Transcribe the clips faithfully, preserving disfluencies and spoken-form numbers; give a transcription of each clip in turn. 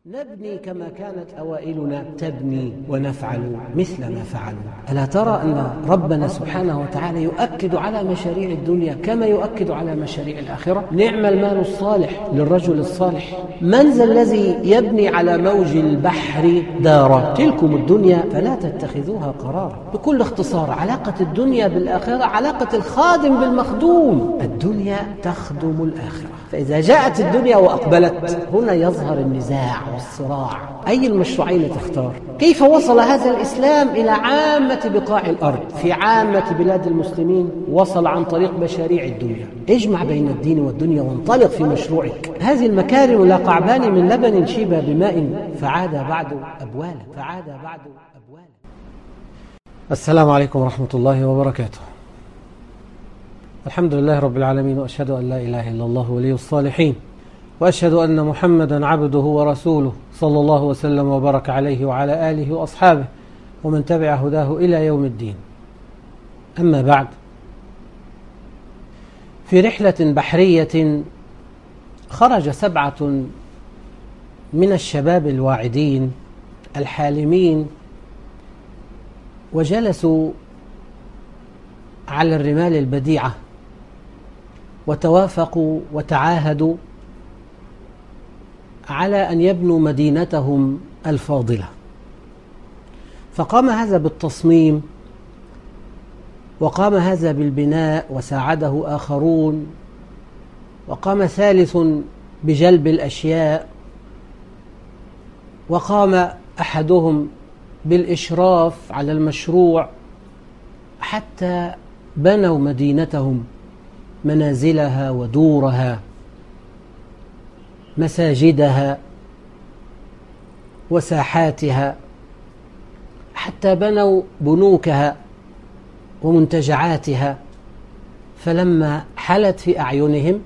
نبني كما كانت أوائلنا تبني ونفعل مثل ما فعلوا. ألا ترى أن ربنا سبحانه وتعالى يؤكد على مشاريع الدنيا كما يؤكد على مشاريع الآخرة؟ نعم المال الصالح للرجل الصالح. من ذا الذي يبني على موج البحر دارا؟ تلكم الدنيا فلا تتخذوها قرارا. بكل اختصار، علاقة الدنيا بالآخرة علاقة الخادم بالمخدوم. الدنيا تخدم الآخرة، فإذا جاءت الدنيا وأقبلت هنا يظهر النزاع والصراع. أي المشروعين تختار؟ كيف وصل هذا الإسلام إلى عامة بقاع الأرض؟ في عامة بلاد المسلمين وصل عن طريق مشاريع الدنيا. اجمع بين الدين والدنيا وانطلق في مشروعك. هذه المكارم لا قعبان من لبن شيب بماء فعاد بعد أبوالا فعاد بعد أبوالا. السلام عليكم ورحمة الله وبركاته. الحمد لله رب العالمين، وأشهد أن لا إله إلا الله ولي الصالحين، وأشهد أن محمدا عبده ورسوله صلى الله وسلم وبارك عليه وعلى آله وأصحابه ومن تبع هداه إلى يوم الدين. أما بعد، في رحلة بحرية خرج سبعة من الشباب الواعدين الحالمين وجلسوا على الرمال البديعة وتوافقوا وتعاهدوا على أن يبنوا مدينتهم الفاضلة. فقام هذا بالتصميم، وقام هذا بالبناء وساعده آخرون، وقام ثالث بجلب الأشياء، وقام أحدهم بالإشراف على المشروع، حتى بنوا مدينتهم، منازلها ودورها، مساجدها وساحاتها، حتى بنوا بنوكها ومنتجعاتها. فلما حلت في أعينهم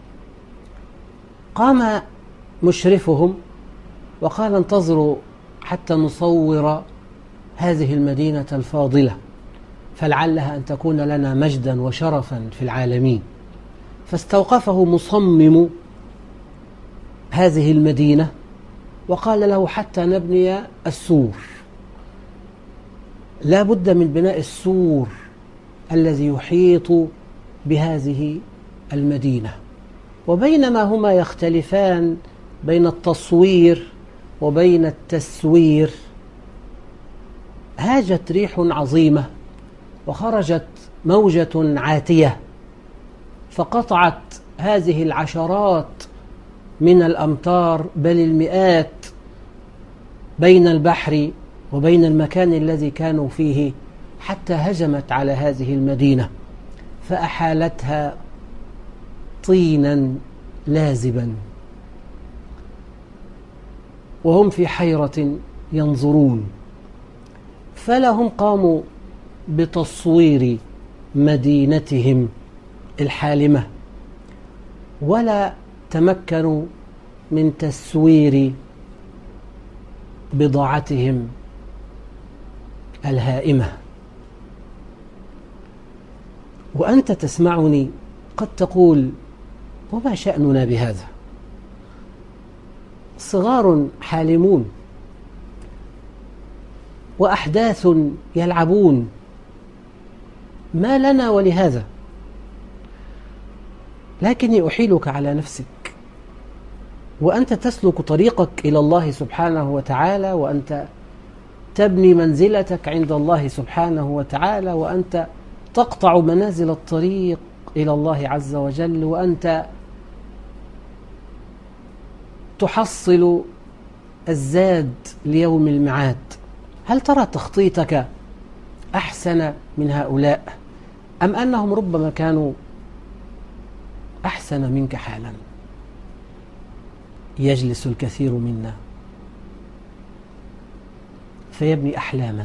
قام مشرفهم وقال: انتظروا حتى نصور هذه المدينة الفاضلة، فلعلها أن تكون لنا مجدا وشرفا في العالمين. فاستوقفه مصمم هذه المدينة وقال له: حتى نبني السور لا بد من بناء السور الذي يحيط بهذه المدينة. وبينما هما يختلفان بين التصوير وبين التسوير، هاجت ريح عظيمة وخرجت موجة عاتية فقطعت هذه العشرات من الأمتار بل المئات بين البحر وبين المكان الذي كانوا فيه، حتى هجمت على هذه المدينة فأحالتها طينا لازبا، وهم في حيرة ينظرون. فلا هم قاموا بتصوير مدينتهم الحالمة، ولا تمكنوا من تسوير بضاعتهم الهائمة. وأنت تسمعني قد تقول: وما شأننا بهذا؟ صغار حالمون وأحداث يلعبون، ما لنا ولهذا؟ لكني أحيلك على نفسك، وأنت تسلك طريقك إلى الله سبحانه وتعالى، وأنت تبني منزلتك عند الله سبحانه وتعالى، وأنت تقطع منازل الطريق إلى الله عز وجل، وأنت تحصل الزاد ليوم المعاد. هل ترى تخطيطك أحسن من هؤلاء، أم أنهم ربما كانوا أحسن منك حالا؟ يجلس الكثير منا فيبني أحلاما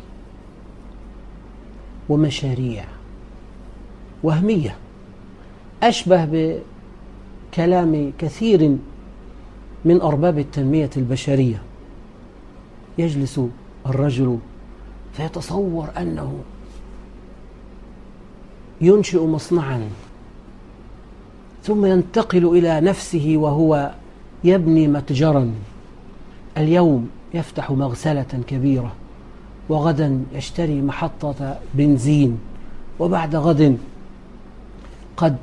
ومشاريع وهمية أشبه بكلام كثير من أرباب التنمية البشرية. يجلس الرجل فيتصور أنه ينشئ مصنعا، ثم ينتقل إلى نفسه وهو يبني متجرا، اليوم يفتح مغسلة كبيرة، وغدا يشتري محطة بنزين، وبعد غد قد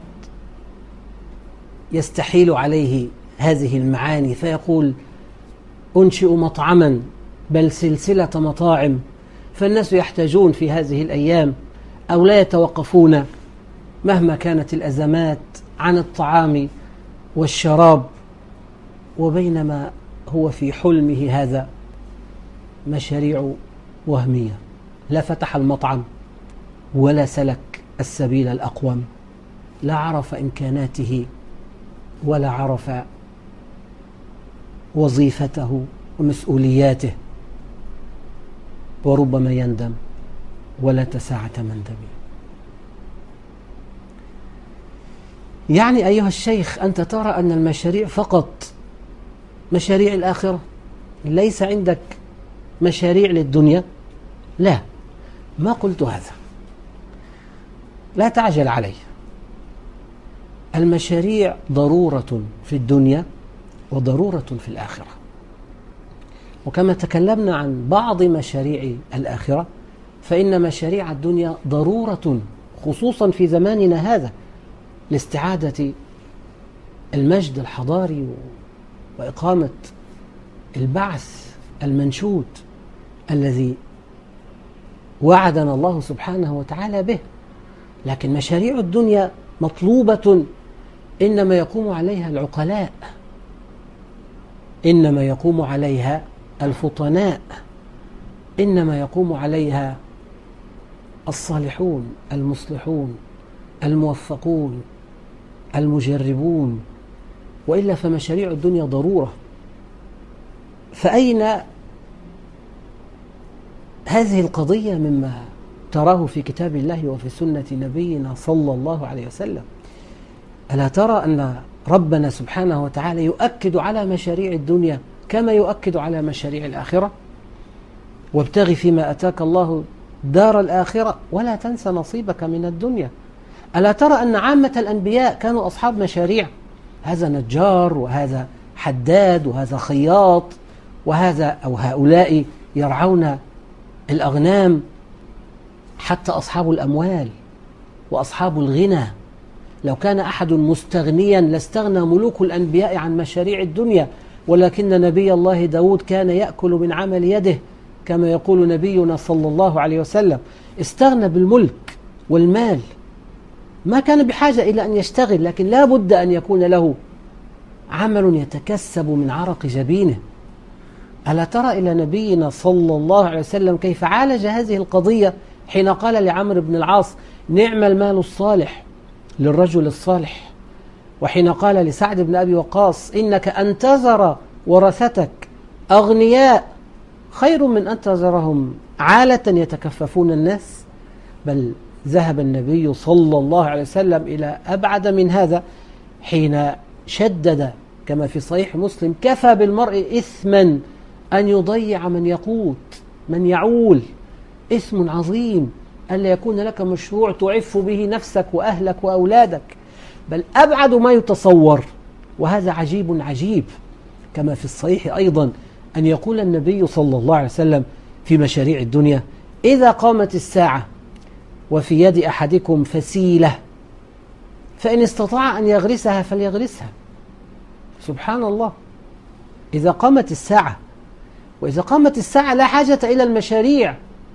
يستحيل عليه هذه المعاني فيقول أنشئ مطعما بل سلسلة مطاعم. فالناس يحتاجون في هذه الأيام أو لا يتوقفون مهما كانت الأزمات عن الطعام والشراب، وبينما هو في حلمه هذا مشاريع وهمية، لا فتح المطعم ولا سلك السبيل الأقوم، لا عرف إمكاناته ولا عرف وظيفته ومسؤولياته، وربما يندم ولا تساعة مندم. يعني أيها الشيخ أنت ترى أن المشاريع فقط مشاريع الآخرة، ليس عندك مشاريع للدنيا؟ لا، ما قلت هذا، لا تعجل علي. المشاريع ضرورة في الدنيا وضرورة في الآخرة، وكما تكلمنا عن بعض مشاريع الآخرة فإن مشاريع الدنيا ضرورة خصوصا في زماننا هذا لاستعادة المجد الحضاري وإقامة البعث المنشود الذي وعدنا الله سبحانه وتعالى به. لكن مشاريع الدنيا مطلوبة، إنما يقوم عليها العقلاء، إنما يقوم عليها الفطناء، إنما يقوم عليها الصالحون المصلحون الموفقون المجربون، وإلا فمشاريع الدنيا ضرورة. فأين هذه القضية مما تراه في كتاب الله وفي سنة نبينا صلى الله عليه وسلم؟ ألا ترى أن ربنا سبحانه وتعالى يؤكد على مشاريع الدنيا كما يؤكد على مشاريع الآخرة؟ وابتغ فيما أتاك الله دار الآخرة ولا تنس نصيبك من الدنيا. ألا ترى أن عامة الأنبياء كانوا أصحاب مشاريع؟ هذا نجار، وهذا حداد، وهذا خياط، وهذا أو هؤلاء يرعون الأغنام، حتى أصحاب الأموال وأصحاب الغنى. لو كان أحد مستغنيا لاستغنى ملوك الأنبياء عن مشاريع الدنيا، ولكن نبي الله داود كان يأكل من عمل يده كما يقول نبينا صلى الله عليه وسلم، استغنى بالملك والمال، ما كان بحاجة إلى أن يشتغل، لكن لا بد أن يكون له عمل يتكسب من عرق جبينه. ألا ترى إلى نبينا صلى الله عليه وسلم كيف عالج هذه القضية حين قال لعمرو بن العاص نعم المال الصالح للرجل الصالح، وحين قال لسعد بن أبي وقاص إنك أن تذر ورثتك أغنياء خير من أن تذرهم عالة يتكففون الناس. بل ذهب النبي صلى الله عليه وسلم إلى أبعد من هذا حين شدد كما في صحيح مسلم كفى بالمرء إثما أن يضيع من يقوت من يعول، إثم عظيم ألا يكون لك مشروع تعف به نفسك وأهلك وأولادك، بل أبعد ما يتصور. وهذا عجيب عجيب، كما في الصحيح أيضا أن يقول النبي صلى الله عليه وسلم في مشاريع الدنيا إذا قامت الساعة وفي يد أحدكم فسيلة فإن استطاع أن يغرسها فليغرسها. سبحان الله، إذا قامت الساعة، وإذا قامت الساعة لا حاجة إلى المشاريع،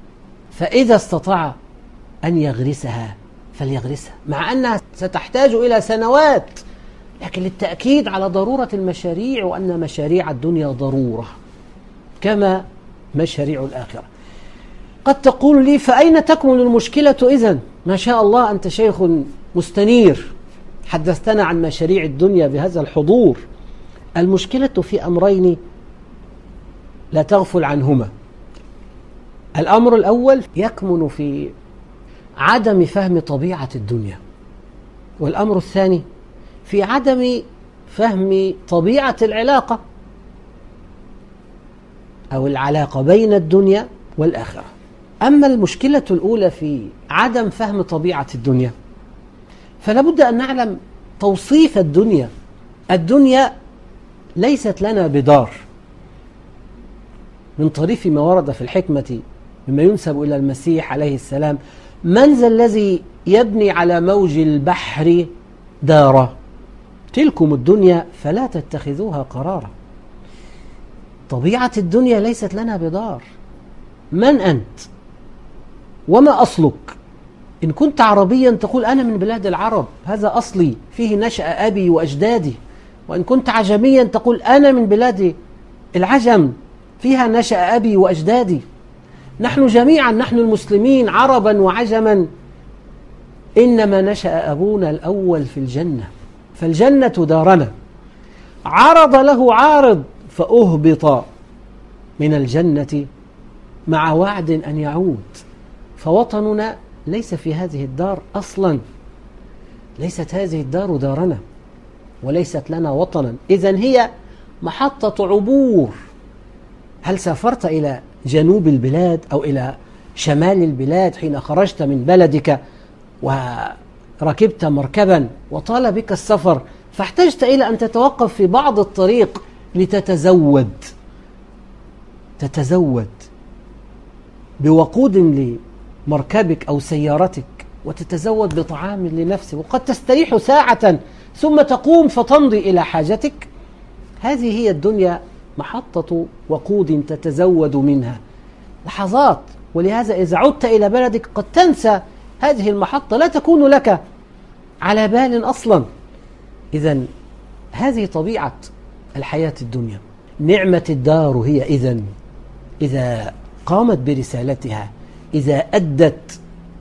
فإذا استطاع أن يغرسها فليغرسها، مع أنها ستحتاج إلى سنوات، لكن للتأكيد على ضرورة المشاريع، وأن مشاريع الدنيا ضرورة كما مشاريع الآخرة. قد تقول لي فأين تكمن المشكلة إذن؟ ما شاء الله أنت شيخ مستنير، حدثتنا عن مشاريع الدنيا بهذا الحضور. المشكلة في أمرين لا تغفل عنهما. الأمر الأول يكمن في عدم فهم طبيعة الدنيا، والأمر الثاني في عدم فهم طبيعة العلاقة أو العلاقة بين الدنيا والآخرة. أما المشكلة الأولى في عدم فهم طبيعة الدنيا، فلا بد أن نعلم توصيف الدنيا. الدنيا ليست لنا بدار، من طريف ما ورد في الحكمة مما ينسب إلى المسيح عليه السلام: من ذا الذي يبني على موج البحر دارا؟ تلكم الدنيا فلا تتخذوها قرارا. طبيعة الدنيا ليست لنا بدار. من أنت؟ وما أصلك؟ إن كنت عربيا تقول أنا من بلاد العرب، هذا أصلي، فيه نشأ أبي وأجدادي. وإن كنت عجميا تقول أنا من بلاد العجم، فيها نشأ أبي وأجدادي. نحن جميعا، نحن المسلمين عربا وعجما، إنما نشأ أبونا الأول في الجنة، فالجنة دارنا. عرض له عارض فأهبط من الجنة مع وعد أن يعود، فوطننا ليس في هذه الدار أصلا. ليست هذه الدار دارنا وليست لنا وطنا، إذن هي محطة عبور. هل سافرت إلى جنوب البلاد أو إلى شمال البلاد حين خرجت من بلدك وركبت مركبا وطال بك السفر فاحتجت إلى أن تتوقف في بعض الطريق لتتزود تتزود بوقود لمركبك أو سيارتك، وتتزود بطعام لنفسك، وقد تستريح ساعة ثم تقوم فتمضي إلى حاجتك. هذه هي الدنيا، محطة وقود تتزود منها لحظات. ولهذا إذا عدت إلى بلدك قد تنسى هذه المحطة، لا تكون لك على بال أصلا. إذن هذه طبيعة الحياة الدنيا. نعمة الدار هي إذن إذا قامت برسالتها، إذا أدت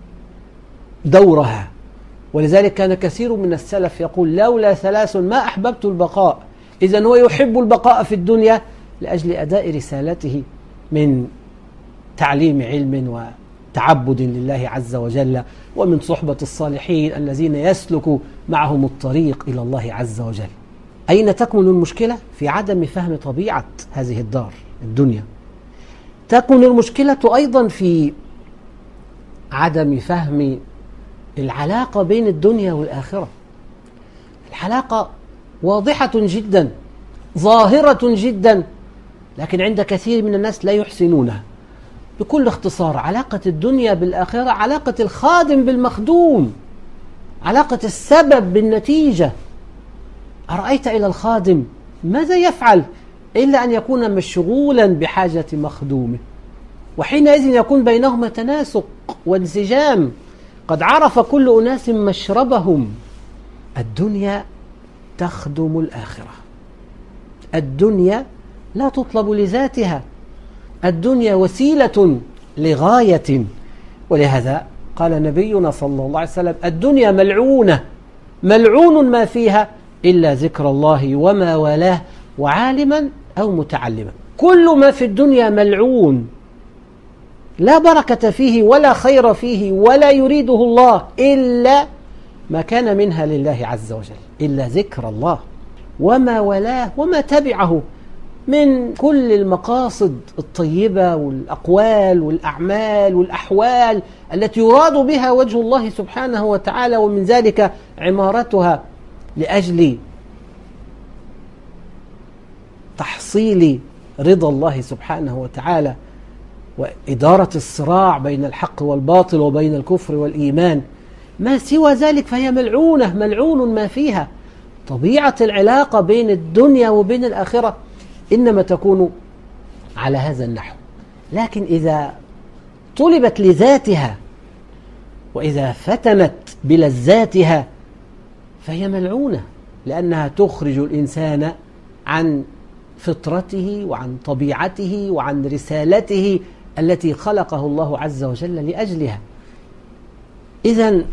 دورها. ولذلك كان كثير من السلف يقول: لولا ثلاث ما أحببت البقاء. إذن هو يحب البقاء في الدنيا لأجل أداء رسالته من تعليم علم وتعبد لله عز وجل، ومن صحبة الصالحين الذين يسلك معهم الطريق إلى الله عز وجل. أين تكمن المشكلة؟ في عدم فهم طبيعة هذه الدار الدنيا. تكمن المشكلة أيضا في عدم فهم العلاقة بين الدنيا والآخرة. العلاقة واضحة جدا، ظاهرة جدا، لكن عند كثير من الناس لا يحسنونها. بكل اختصار، علاقة الدنيا بالآخرة علاقة الخادم بالمخدوم، علاقة السبب بالنتيجة. أرأيت إلى الخادم ماذا يفعل إلا أن يكون مشغولا بحاجة مخدومه، وحينئذ يكون بينهما تناسق وانسجام. قد عرف كل أناس مشربهم. الدنيا تخدم الآخرة. الدنيا لا تطلب لذاتها، الدنيا وسيلة لغاية. ولهذا قال نبينا صلى الله عليه وسلم: الدنيا ملعونة، ملعون ما فيها إلا ذكر الله وما والاه وعالما أو متعلما. كل ما في الدنيا ملعون، لا بركة فيه ولا خير فيه، ولا يريده الله إلا ما كان منها لله عز وجل، إلا ذكر الله وما والاه وما تبعه من كل المقاصد الطيبة والأقوال والأعمال والأحوال التي يراد بها وجه الله سبحانه وتعالى، ومن ذلك عمارتها لأجل تحصيل رضا الله سبحانه وتعالى، وإدارة الصراع بين الحق والباطل وبين الكفر والإيمان. ما سوى ذلك فهي ملعونة، ملعون ما فيها. طبيعة العلاقة بين الدنيا وبين الآخرة إنما تكون على هذا النحو. لكن إذا طلبت لذاتها وإذا فتنت بلذاتها فهي ملعونة، لأنها تخرج الإنسان عن فطرته وعن طبيعته وعن رسالته التي خلقه الله عز وجل لأجلها. إذن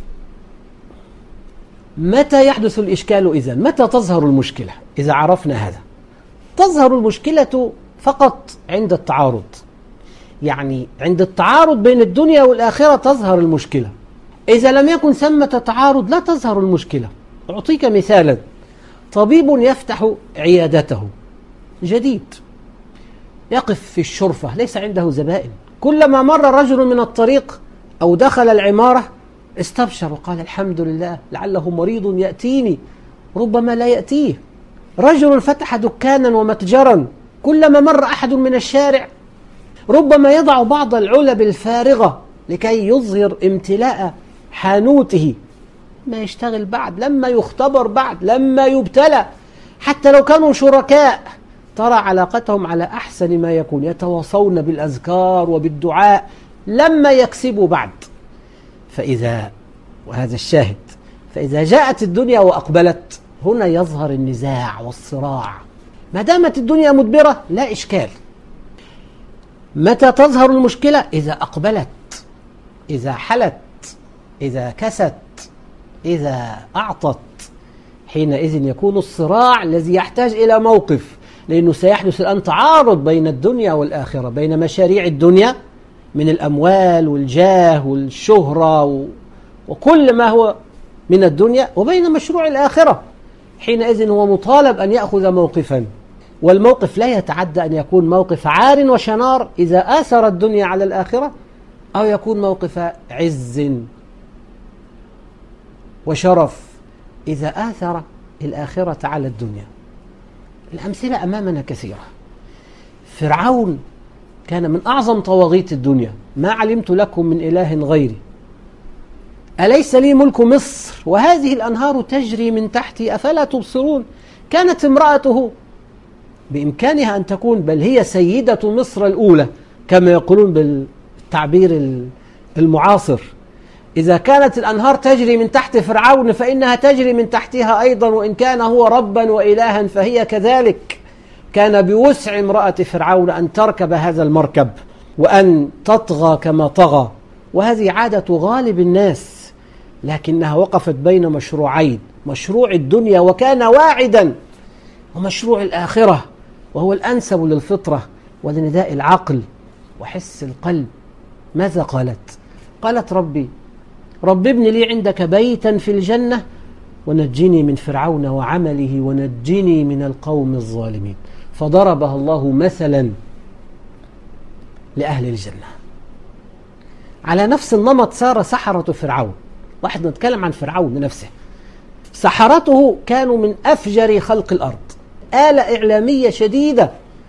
متى يحدث الإشكال؟ إذن متى تظهر المشكلة؟ إذا عرفنا هذا، تظهر المشكلة فقط عند التعارض. يعني عند التعارض بين الدنيا والآخرة تظهر المشكلة. إذا لم يكن ثمة تعارض لا تظهر المشكلة. أعطيك مثالا: طبيب يفتح عيادته جديد، يقف في الشرفة، ليس عنده زبائن. كلما مر رجل من الطريق أو دخل العمارة استبشر وقال: الحمد لله، لعله مريض يأتيني. ربما لا يأتيه. رجل فتح دكانا ومتجرا، كلما مر أحد من الشارع ربما يضع بعض العلب الفارغة لكي يظهر امتلاء حانوته، ما يشتغل بعد، لما يختبر بعد، لما يبتلى. حتى لو كانوا شركاء ترى علاقتهم على أحسن ما يكون، يتواصون بالأذكار وبالدعاء لما يكسبوا بعد. فإذا، وهذا الشاهد، فإذا جاءت الدنيا وأقبلت، هنا يظهر النزاع والصراع. ما دامت الدنيا مدبرة لا إشكال. متى تظهر المشكلة؟ إذا أقبلت، إذا حلت، إذا كست، إذا أعطت، حينئذ يكون الصراع الذي يحتاج إلى موقف، لأنه سيحدث الآن تعارض بين الدنيا والآخرة، بين مشاريع الدنيا من الأموال والجاه والشهرة وكل ما هو من الدنيا، وبين مشروع الآخرة. حينئذ هو مطالب أن يأخذ موقفا، والموقف لا يتعدى أن يكون موقف عار وشنار إذا آثر الدنيا على الآخرة، أو يكون موقف عز وشرف إذا آثر الآخرة على الدنيا. الأمثلة أمامنا كثيرة. فرعون كان من أعظم طواغيت الدنيا، ما علمت لكم من إله غيري، أليس لي ملك مصر وهذه الأنهار تجري من تحتي أفلا تبصرون. كانت امرأته بإمكانها أن تكون بل هي سيدة مصر الأولى كما يقولون بالتعبير المعاصر. إذا كانت الأنهار تجري من تحت فرعون فإنها تجري من تحتها أيضا، وإن كان هو ربا وإلها فهي كذلك. كان بوسع امرأة فرعون أن تركب هذا المركب وأن تطغى كما طغى، وهذه عادة غالب الناس، لكنها وقفت بين مشروعين: مشروع الدنيا وكان واعدا، ومشروع الآخرة وهو الأنسب للفطرة ولنداء العقل وحس القلب. ماذا قالت؟ قالت: ربي رب ابن لي عندك بيتا في الجنة ونجني من فرعون وعمله ونجني من القوم الظالمين. فضربها الله مثلا لأهل الجنة. على نفس النمط سار سحرة فرعون. واحد نتكلم عن فرعون نفسه. سحرته كانوا من أفجر خلق الأرض، آلة إعلامية شديدة.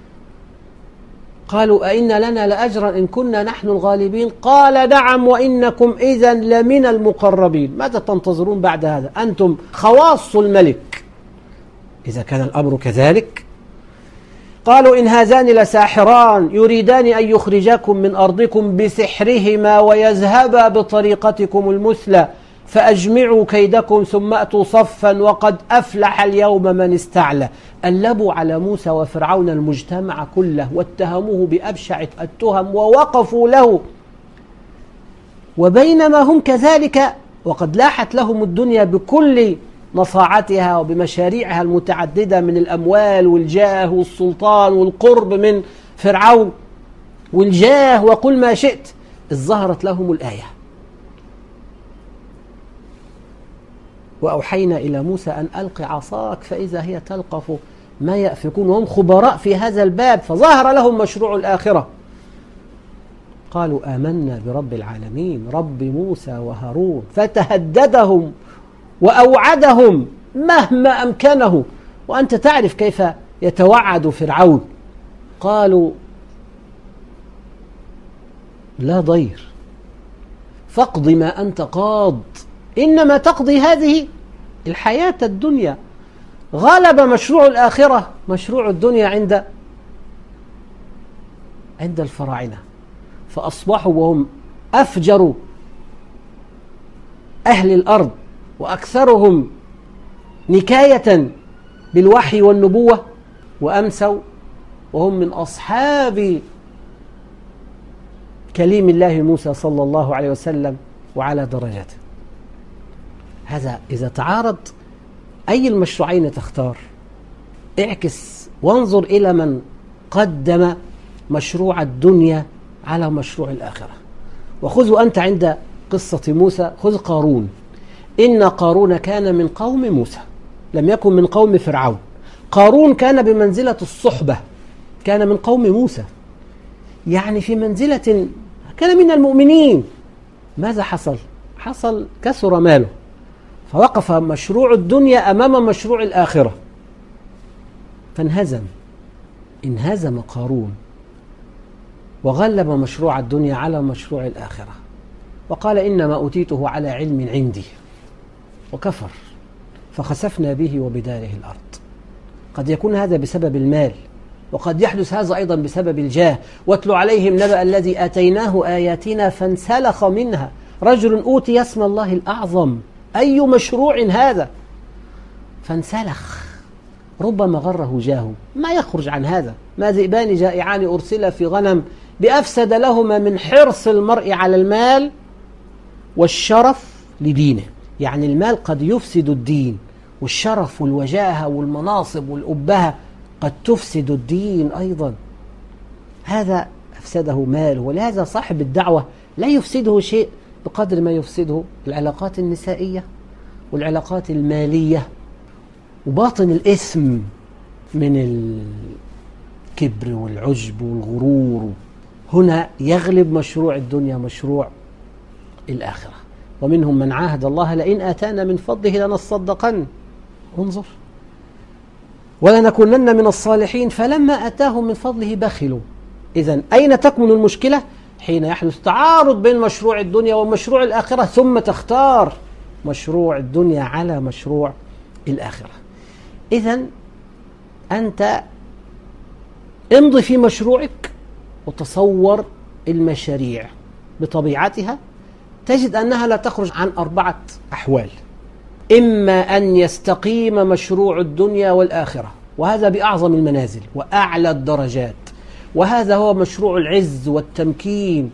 قالوا: أئن لنا لأجرا إن كنا نحن الغالبين؟ قال: نعم وإنكم إذا لمن المقربين. ماذا تنتظرون بعد هذا؟ أنتم خواص الملك. إذا كان الأمر كذلك، قالوا: إن هذان لساحران يريدان أن يخرجاكم من أرضكم بسحرهما ويذهبا بطريقتكم المثلى فأجمعوا كيدكم ثم أتوا صفا وقد أفلح اليوم من استعلى. قلبوا على موسى وفرعون المجتمع كله واتهموه بأبشع التهم ووقفوا له. وبينما هم كذلك وقد لاحت لهم الدنيا بكل نصاعتها وبمشاريعها المتعددة من الأموال والجاه والسلطان والقرب من فرعون والجاه وقل ما شئت، إذ ظهرت لهم الآية: وأوحينا إلى موسى أن ألق عصاك فإذا هي تلقف ما يأفكون. وهم خبراء في هذا الباب، فظهر لهم مشروع الآخرة. قالوا: آمنا برب العالمين رب موسى وهارون، فتهددهم وأوعدهم مهما أمكنه. وأنت تعرف كيف يتوعد فرعون. قالوا: لا ضير، فاقض ما أنت قاض، إنما تقضي هذه الحياة الدنيا. غلب مشروع الآخرة مشروع الدنيا عند عند الفراعنة، فأصبحوا وهم أفجر أهل الأرض وأكثرهم نكاية بالوحي والنبوة، وأمسوا وهم من أصحاب كليم الله موسى صلى الله عليه وسلم وعلى درجاته. هذا إذا تعارض أي المشروعين تختار؟ اعكس وانظر إلى من قدم مشروع الدنيا على مشروع الآخرة. وخذوا أنت عند قصة موسى، خذ قارون. إن قارون كان من قوم موسى، لم يكن من قوم فرعون. قارون كان بمنزلة الصحبة، كان من قوم موسى، يعني في منزلة، كان من المؤمنين. ماذا حصل؟ حصل كثر ماله، فوقف مشروع الدنيا أمام مشروع الآخرة، فانهزم انهزم قارون. وغلب مشروع الدنيا على مشروع الآخرة، وقال إنما أوتيته على علم عندي، وكفر فخسفنا به وبداره الأرض. قد يكون هذا بسبب المال، وقد يحدث هذا أيضا بسبب الجاه. واتل عليهم نبأ الذي آتيناه آياتنا فانسلخ منها، رجل أوتي اسم الله الأعظم، أي مشروع هذا؟ فانسلخ، ربما غره جاهه، ما يخرج عن هذا. ما ذئبان جائعان أرسل في غنم بأفسد لهما من حرص المرء على المال والشرف لدينه. يعني المال قد يفسد الدين، والشرف والوجاهة والمناصب والأبهة قد تفسد الدين أيضا. هذا أفسده ماله، ولهذا صاحب الدعوة لا يفسده شيء بقدر ما يفسده العلاقات النسائية والعلاقات المالية وباطن الإثم من الكبر والعجب والغرور. هنا يغلب مشروع الدنيا مشروع الآخرة. ومنهم من عاهد الله لئن آتانا من فضله لنصدقن، انظر، ولنكونن من الصالحين، فلما آتاهم من فضله بخلوا. إذن أين تكمن المشكلة؟ حين يحدث تعارض بين مشروع الدنيا ومشروع الآخرة، ثم تختار مشروع الدنيا على مشروع الآخرة. إذن أنت امضي في مشروعك وتصور المشاريع بطبيعتها، تجد أنها لا تخرج عن أربعة أحوال: إما أن يستقيم مشروع الدنيا والآخرة، وهذا بأعظم المنازل وأعلى الدرجات، وهذا هو مشروع العز والتمكين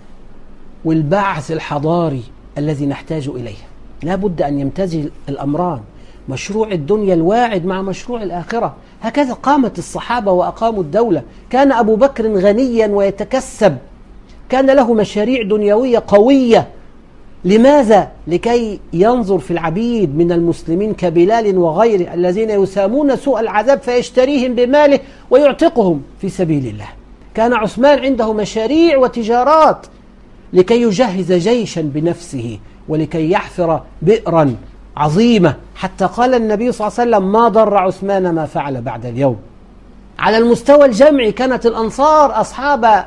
والبعث الحضاري الذي نحتاج إليه. لا بد أن يمتزج الأمران، مشروع الدنيا الواعد مع مشروع الآخرة. هكذا قامت الصحابة وأقاموا الدولة. كان أبو بكر غنيا ويتكسب، كان له مشاريع دنيوية قوية. لماذا؟ لكي ينظر في العبيد من المسلمين كبلال وغيره الذين يسامون سوء العذاب فيشتريهم بماله ويعتقهم في سبيل الله. كان عثمان عنده مشاريع وتجارات لكي يجهز جيشا بنفسه ولكي يحفر بئرا عظيمة، حتى قال النبي صلى الله عليه وسلم: ما ضر عثمان ما فعل بعد اليوم. على المستوى الجمعي كانت الأنصار أصحاب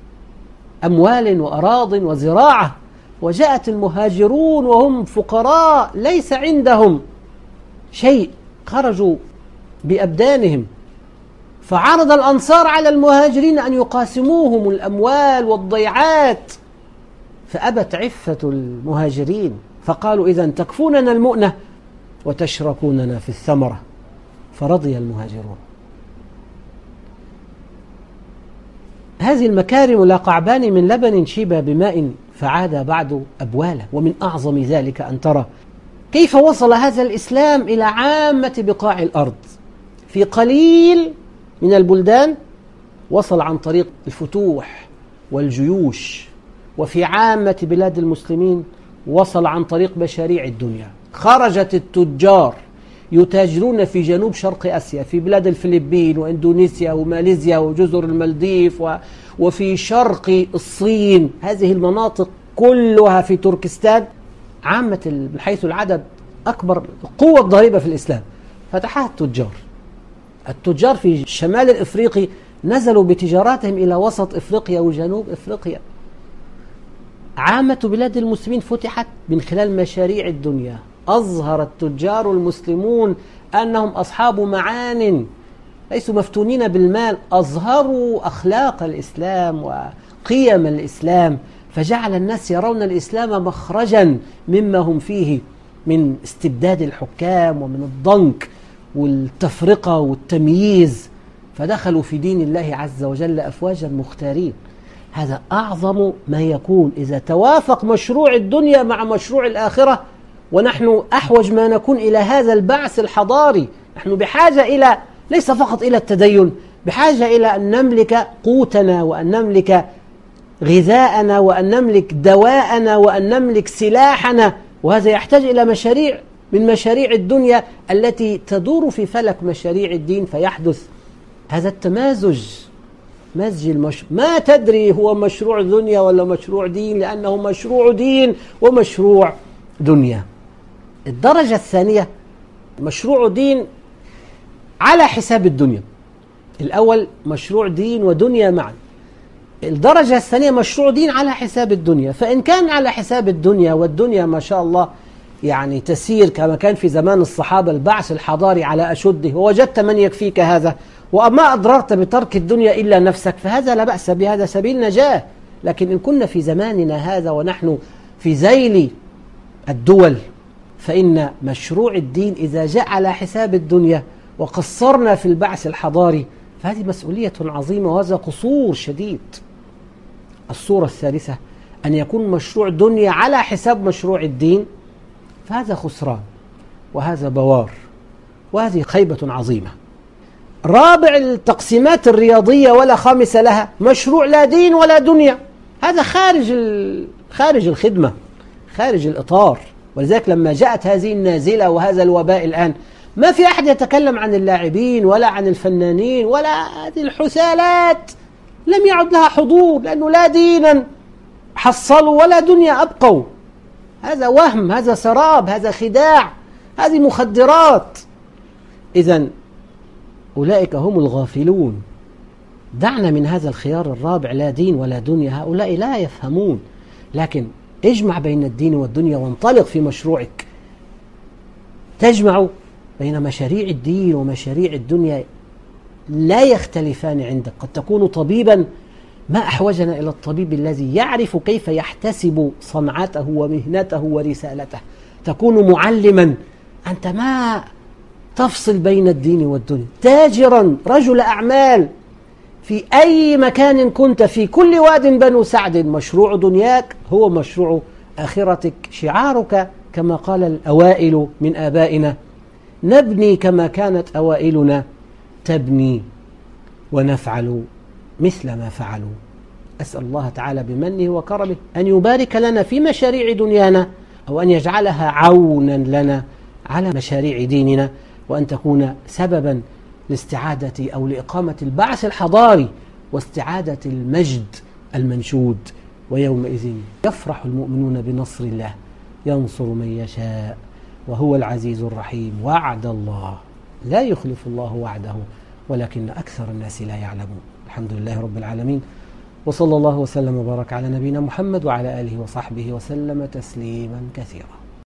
أموال وأراض وزراعة، وجاءت المهاجرون وهم فقراء ليس عندهم شيء، خرجوا بأبدانهم، فعرض الأنصار على المهاجرين أن يقاسموهم الأموال والضيعات، فأبت عفة المهاجرين، فقالوا: إذن تكفوننا المؤنة وتشركوننا في الثمرة، فرضي المهاجرون. هذه المكارم لا قعبان من لبن شيب بماء فعاد بعد أبواله. ومن أعظم ذلك أن ترى كيف وصل هذا الإسلام إلى عامة بقاع الأرض. في قليل من البلدان وصل عن طريق الفتوح والجيوش، وفي عامة بلاد المسلمين وصل عن طريق مشاريع الدنيا. خرجت التجار يتاجرون في جنوب شرق آسيا، في بلاد الفلبين وإندونيسيا وماليزيا وجزر المالديف، وفي شرق الصين، هذه المناطق كلها في تركستان، عامة من حيث العدد أكبر قوة ضريبة في الإسلام، فتحها التجار. التجار في الشمال الإفريقي نزلوا بتجاراتهم إلى وسط إفريقيا وجنوب إفريقيا. عامة بلاد المسلمين فتحت من خلال مشاريع الدنيا. أظهر التجار المسلمون أنهم أصحاب معان، ليسوا مفتونين بالمال، أظهروا أخلاق الإسلام وقيم الإسلام، فجعل الناس يرون الإسلام مخرجا مما هم فيه من استبداد الحكام ومن الضنك والتفرقة والتمييز، فدخلوا في دين الله عز وجل أفواجا مختارين. هذا أعظم ما يكون إذا توافق مشروع الدنيا مع مشروع الآخرة، ونحن أحوج ما نكون إلى هذا البعث الحضاري. نحن بحاجة إلى ليس فقط إلى التدين، بحاجة إلى أن نملك قوتنا، وأن نملك غذاءنا، وأن نملك دواءنا، وأن نملك سلاحنا، وهذا يحتاج إلى مشاريع من مشاريع الدنيا التي تدور في فلك مشاريع الدين، فيحدث هذا التمازج، مزج المش... ما تدري هو مشروع دنيا ولا مشروع دين، لأنه مشروع دين ومشروع دنيا. الدرجة الثانية مشروع دين على حساب الدنيا. الأول مشروع دين ودنيا معا، الدرجة الثانية مشروع دين على حساب الدنيا. فإن كان على حساب الدنيا، والدنيا ما شاء الله يعني تسير كما كان في زمان الصحابة، البعث الحضاري على أشده، ووجدت من يكفيك هذا، وما أضررت بترك الدنيا إلا نفسك، فهذا لا بأس بهذا، سبيل نجاة. لكن إن كنا في زماننا هذا ونحن في ذيل الدول، فإن مشروع الدين إذا جاء على حساب الدنيا وقصرنا في البعث الحضاري فهذه مسؤولية عظيمة، وهذا قصور شديد. الصورة الثالثة أن يكون مشروع دنيا على حساب مشروع الدين، فهذا خسران، وهذا بوار، وهذه خيبة عظيمة. رابع التقسيمات الرياضية ولا خامس لها، مشروع لا دين ولا دنيا، هذا خارج خارج الخدمة، خارج الإطار. ولذلك لما جاءت هذه النازلة وهذا الوباء الآن، ما في أحد يتكلم عن اللاعبين ولا عن الفنانين ولا هذه الحثالات، لم يعد لها حضور، لأنه لا دينا حصلوا ولا دنيا أبقوا. هذا وهم، هذا سراب، هذا خداع، هذه مخدرات. إذن أولئك هم الغافلون. دعنا من هذا الخيار الرابع، لا دين ولا دنيا، هؤلاء لا يفهمون. لكن اجمع بين الدين والدنيا وانطلق في مشروعك. تجمع بين مشاريع الدين ومشاريع الدنيا لا يختلفان عندك. قد تكون طبيبا، ما أحوجنا إلى الطبيب الذي يعرف كيف يحتسب صنعته ومهنته ورسالته. تكون معلما، أنت ما تفصل بين الدين والدنيا. تاجرا، رجل أعمال، في أي مكان كنت، في كل واد بنو سعد، مشروع دنياك هو مشروع آخرتك. شعارك كما قال الأوائل من آبائنا: نبني كما كانت أوائلنا تبني ونفعل مثل ما فعلوا. أسأل الله تعالى بمنه وكرمه أن يبارك لنا في مشاريع دنيانا، أو أن يجعلها عونا لنا على مشاريع ديننا، وأن تكون سببا لاستعادة أو لإقامة البعث الحضاري واستعادة المجد المنشود. ويومئذ يفرح المؤمنون بنصر الله، ينصر من يشاء وهو العزيز الرحيم. وعد الله لا يخلف الله وعده ولكن أكثر الناس لا يعلمون. الحمد لله رب العالمين، وصلى الله وسلم وبارك على نبينا محمد وعلى آله وصحبه وسلم تسليما كثيرا.